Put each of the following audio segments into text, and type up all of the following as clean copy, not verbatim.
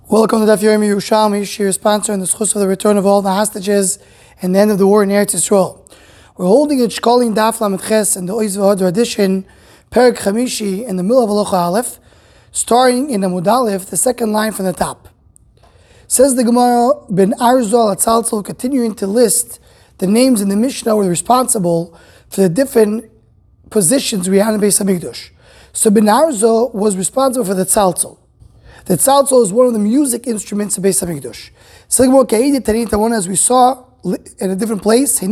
Welcome to Daf Yomi Yerushalmi, Shir sponsor in the schus of the return of all the hostages and the end of the war in Eretz Yisrael. We're holding a Shkolim Daf Lamed Ches in the Oiz V'Hodr edition, Perek Chamishi in the middle of Halacha Aleph, starting in the Amud Aleph, the second line from the top. Says the Gemara, Ben Arzol Atzalzel, continuing to list the names in the Mishnah who are responsible for the different positions we had in Beis Hamikdash. So Ben Arzol was responsible for the Tzalzel. The tzalzel is one of the music instruments of Beis Hamikdash. As we saw in a different place, the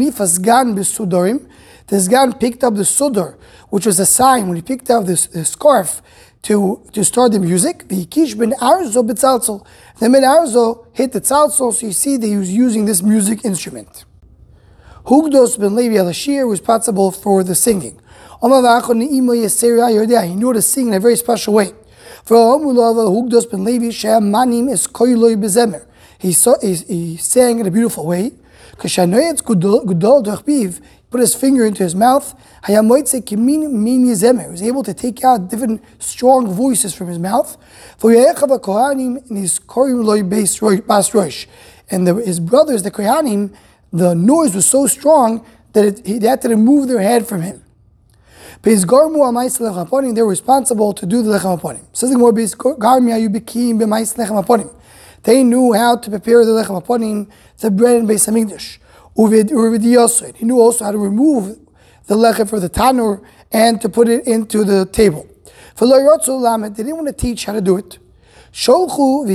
Sgan picked up the sudar, which was a sign when he picked up the scarf to start the music. The Ben Arzo hit the tzalzel, so you see that he was using this music instrument. Hugdos ben Levi al-Ashir was responsible for the singing. He knew how to sing in a very special way. He sang in a beautiful way. He put his finger into his mouth. He was able to take out different strong voices from his mouth. And his brothers, the Kohanim, the noise was so strong that they had to remove their head from him. They were responsible to do the lechem haponim. They knew how to prepare the lechem haponim, the bread in Beis Hamikdash. He knew also how to remove the lechem for the tanur and to put it into the table. They didn't want to teach how to do it. So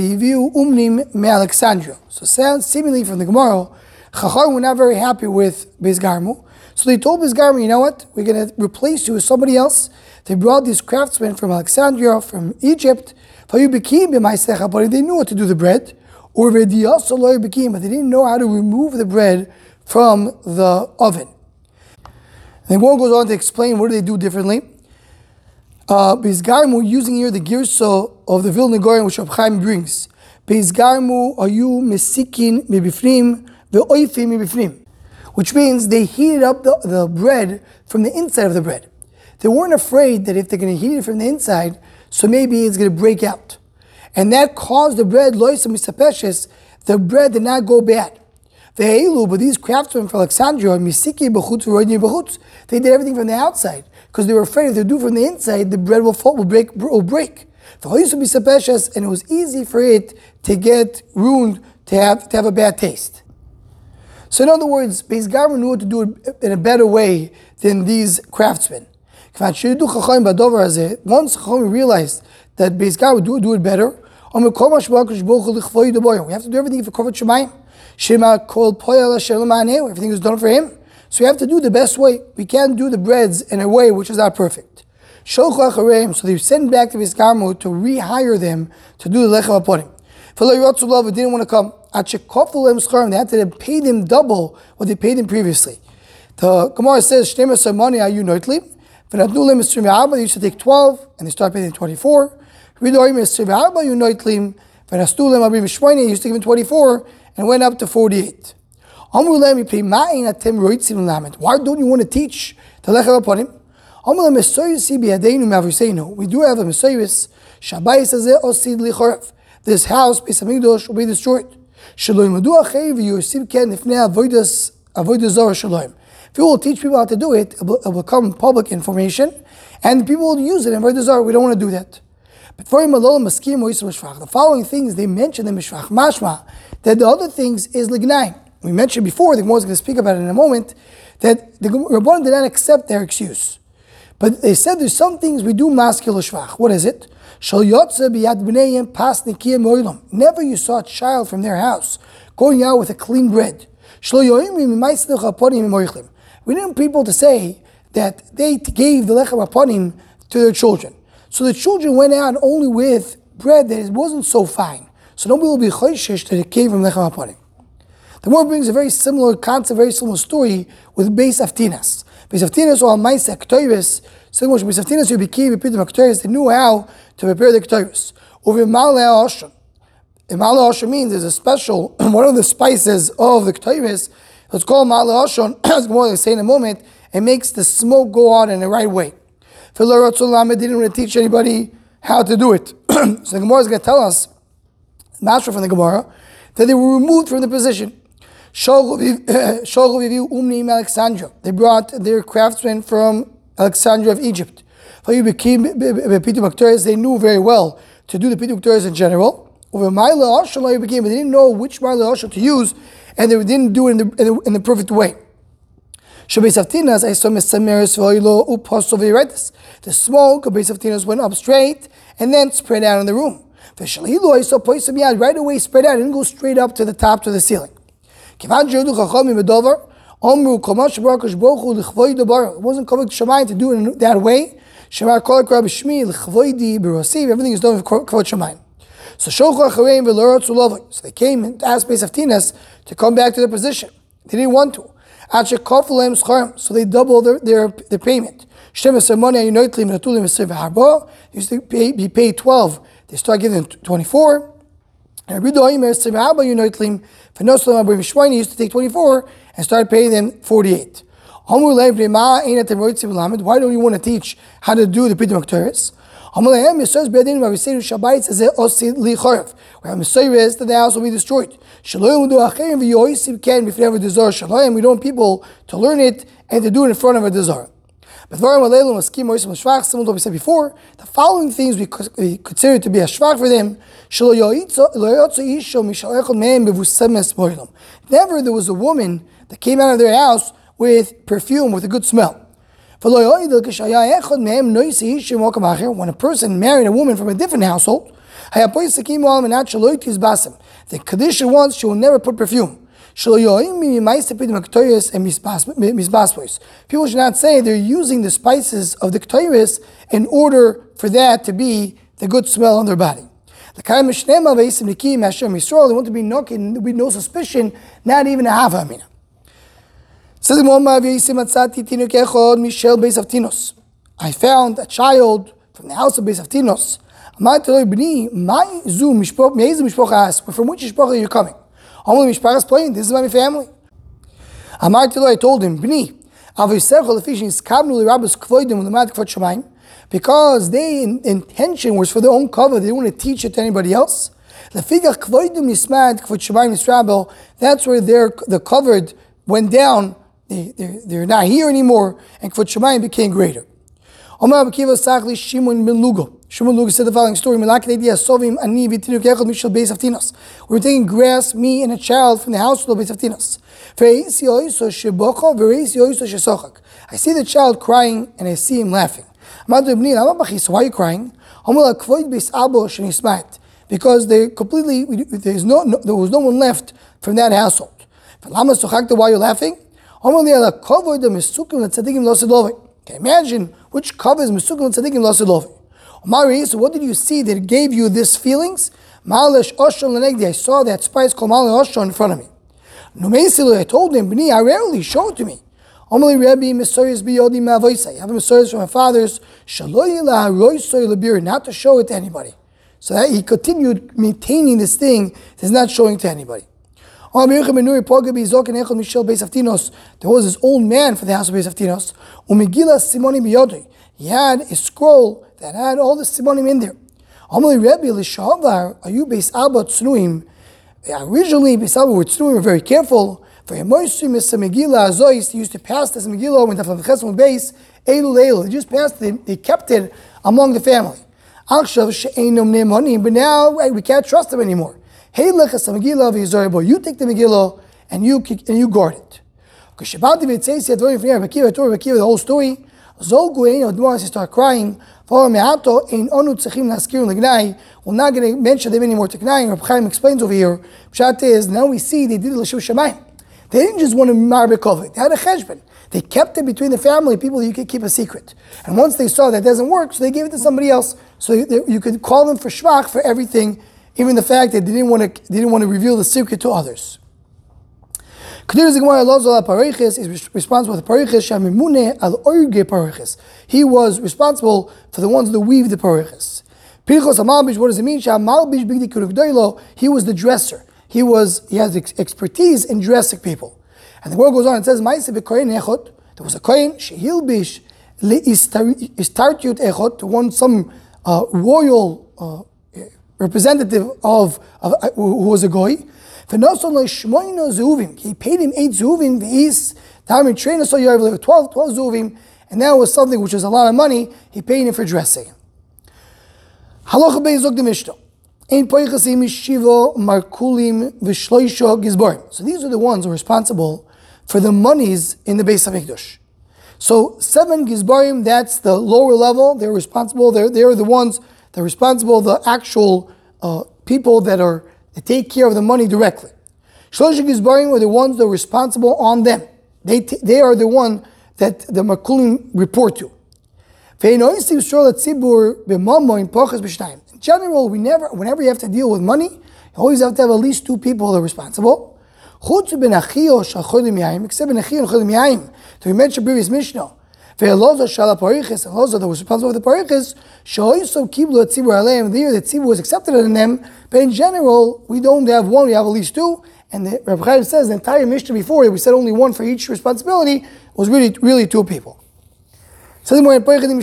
seemingly from the Gemara, Chacham were not very happy with Beis Garmu. So they told Beis Garmu, you know what? We're going to replace you with somebody else. They brought these craftsmen from Alexandria, from Egypt. But they knew what to do the bread. But they didn't know how to remove the bread from the oven. And one goes on to explain what do they do differently. Beis Garmu, using here the girsa of the Vilna Gaon, which Reb Chaim brings. Beis Garmu ayu mesikin mibifnim ve'oifim mibifnim. Which means they heated up the bread from the inside of the bread. They weren't afraid that if they're going to heat it from the inside, so maybe it's going to break out. And that caused the bread, the bread did not go bad. But these craftsmen from Alexandria, they did everything from the outside, because they were afraid if they do from the inside, the bread will break. And it was easy for it to get ruined, to have a bad taste. So in other words, Beis Garmu knew how to do it in a better way than these craftsmen. Once Chacham realized that Beis Garmu would do it better, we have to do everything for Kavod Shemayim. Everything is done for him. So we have to do the best way. We can't do the breads in a way which is not perfect. So they sent back to Beis Garmu to rehire them to do the lechem haponim. They didn't want to come. They had to pay them double what they paid them previously. The Gemara says, they used to take 12 and they started paying them 24. They used to give them 24 and went up to 48. Why don't you want to teach the lechem haponim? We do have a Messiahs. This house, Beis Hamikdash, will be destroyed. If you will teach people how to do it, it will become public information, and people will use it in Avodah Zarah. We don't want to do that. But for the following things they mentioned in Mishvach, mashma, that the other things is lignaim. We mentioned before, the Gemara is going to speak about it in a moment, that the Rabbanan did not accept their excuse. But they said there's some things we do maskil shvach. What is it? Never you saw a child from their house going out with a clean bread. We didn't people to say that they gave the lechem haponim to their children. So the children went out only with bread that wasn't so fine. So nobody will be choishish that it came from lechem haponim. The Gemara brings a very similar concept, very similar story with Beis Avtinas. Beis Avtinas or Ma'aseh K'toros. So Beis Avtinas who became a pit of K'toros, they knew how to prepare the K'toros. Over Maleh Ashram. Maleh Ashram means there's a special, one of the spices of the K'toros, it's called Maleh Ashram, as Gemara will say in a moment, it makes the smoke go out in the right way. They didn't want to teach anybody how to do it. So the Gemara is going to tell us Mashra from the Gemara, that they were removed from the position. Alexandria. They brought their craftsmen from Alexandria of Egypt. They knew very well to do the Pituk Torahs in general. But they didn't know which Ma'ila Ashur to use, and they didn't do it in the perfect way. The smoke of Beis Haftinas went up straight and then spread out in the room. Right away spread out and didn't go straight up to the top, to the ceiling. It wasn't coming to Shemayim to do it in that way. Everything is done with Kvod Shemayim. So they came and asked Beis Haftinas to come back to their position. They didn't want to. So they doubled their payment. They used to be paid 12. They started giving them 24. And Rabbi used to take 24 and started paying them 48. Why don't you want to teach how to do the Pitum Torahs? We have Messiahs that the house will be destroyed. We don't want people to learn it and to do it in front of a desire. Similar to what we said before, the following things we consider to be a shvach for them. Never there was a woman that came out of their house with perfume, with a good smell. When a person married a woman from a different household, the condition was she will never put perfume. People should not say they're using the spices of the Ketores in order for that to be the good smell on their body. They want to be knocking, there will be no suspicion, not even a half a mina. I found a child from the house of Beis Haftinos. From which mishpacha are you coming? This is my family. I told him, because their intention was for their own cover, they didn't want to teach it to anybody else. That's where the covered went down. They're not here anymore, and Kvod Shemayim became greater. Shimon Lugo said the following story: we were taking grass, me and a child from the household of Beis Haftinas. I see the child crying and I see him laughing. Why are you crying? Because there was no one left from that household. Why are you laughing? Okay, imagine which covers Mesukim Tzadikim Lasidlovi. So what did you see that gave you these feelings? I saw that spice called Ma'alesh Osher in front of me. I told him, B'ni, rarely show it to me. I have a Messiahs from my fathers, not to show it to anybody. So that he continued maintaining this thing, he's not showing to anybody. There was this old man for the house of Beis Haftinos. He had a scroll that had all the simonim in there. Originally, Beis Abba were tznuim, were very careful. He used to pass this Megillah when the Chesed base, they just passed it, they kept it among the family. But now we can't trust them anymore. You take the Megillah and you guard it. The whole story. He started crying. We're not going to mention them anymore. Reb Chaim explains over here. Pshat is, now we see they did it l'shem shamayim. They didn't just want to marbe kovet. They had a cheshbon. They kept it between the family, people that you could keep a secret. And once they saw that doesn't work, so they gave it to somebody else. So you could call them for shvach for everything, even the fact that they didn't want to reveal the secret to others. Kedus Gemara Lozo Pareiches is responsible for the Pareiches Shamimune al Orge Pareiches. He was responsible for the ones that weave the Pareiches. Pinchos Hamalbish, what does it mean? Shamalbish Bigdi Kurugdoilo. He was the dresser. He has expertise in dressing people. And the word goes on. It says Ma'aseh b'kohen echot. There was a kohen shehilbish leistartiut echot, to one some royal representative of who was a goy. He paid him 8 zuvim. 12 zuvim, and that was something which was a lot of money. He paid him for dressing. Halacha beis zog the Mishnah. So these are the ones who are responsible for the monies in the Beis HaMikdash. So 7 Gizbarim, that's the lower level. They're responsible. They're the ones that are responsible, the actual people that take care of the money directly. Shlosh Gizbarim are the ones that are responsible on them. They are the one that the Markulim report to. In general, whenever you have to deal with money, you always have to have at least 2 people that are responsible. Except ben Achio we mentioned previous Mishnah. That was responsible for the parichis. There, the tzibur was accepted in them. But in general, we don't have 1; we have at least 2. And the Rabbi Chaim says the entire Mishnah before, we said only 1 for each responsibility, was really 2 people. So and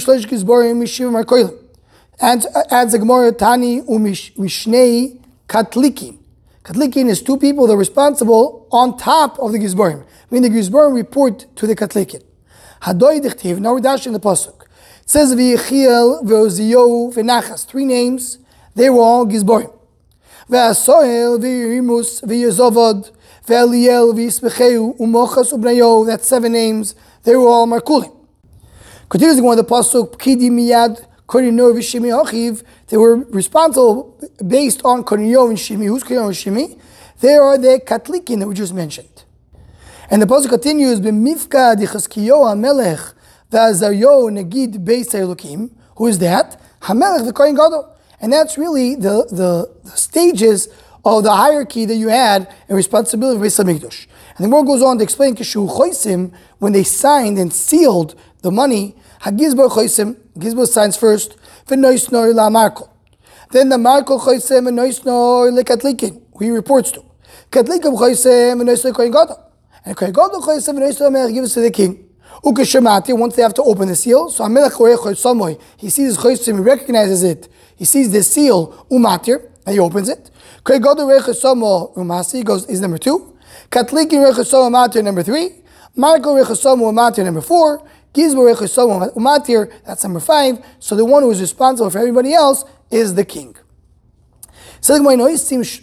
adds the Gemara Tani umishnei katlikin. Katlikin is 2 people that are responsible on top of the Gizbarim. I mean, the Gizbarim report to the Katlikin. Hadoi dichtiv. Now we're dashing the pasuk. It says v'Yechiel v'Ozio v'Nachas. 3 names. They were all Gizbarim. V'Asoel v'Yerimus v'Yezovod v'Eliel v'Yispecheu u'Mochas u'Bnayo. That's 7 names. They were all Markulim. Continues the one the pasuk Pkidi miyad. They were responsible based on Kornio and Shimi. Who's Kornio and Shimi? They are the Katlikin that we just mentioned. And the passage continues, B'mifka d'chaskiyo hamelech v'azaryo negid beis ha'elokim. Who is that? Hamelech the Kohen Gadol. And that's really the stages of the hierarchy that you had in responsibility of Beis HaMikdash. And the more goes on to explain, Kishu choisim, when they signed and sealed the money, Hagizbar choisim, Gizbar signs first, v'noisnor la Markol. Then the Markol choisem v'noisnor le Katlikin, who he reports to. Katlikim choisem v'noisnor Kohen Gadol. And Kohen Gadol choisem v'noisnor HaMelech gives to the king. Ukeshemati, once they have to open the seal, so HaMelech Korech choisamoy, he sees choisem, he recognizes it, he sees the seal, umatir, and he opens it. Kohen Gadol rechosamo umasi goes is number 2. Katlikin rechosamo umatir number 3. Markol rechosamo umatir number 4. Gizbar rechosamo umatir, that's number 5. So the one who is responsible for everybody else is the king. So you have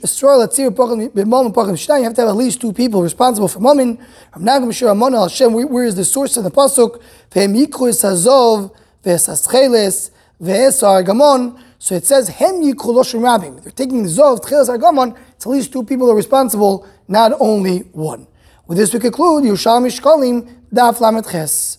to have at least 2 people responsible for Mammon. Where is the source of the pasuk? So it says, they're taking the Zov, Tcheles Argamon, it's at least 2 people are responsible, not only 1. With this we conclude, Yerushalmi Shkolim, Daf Lamed Ches.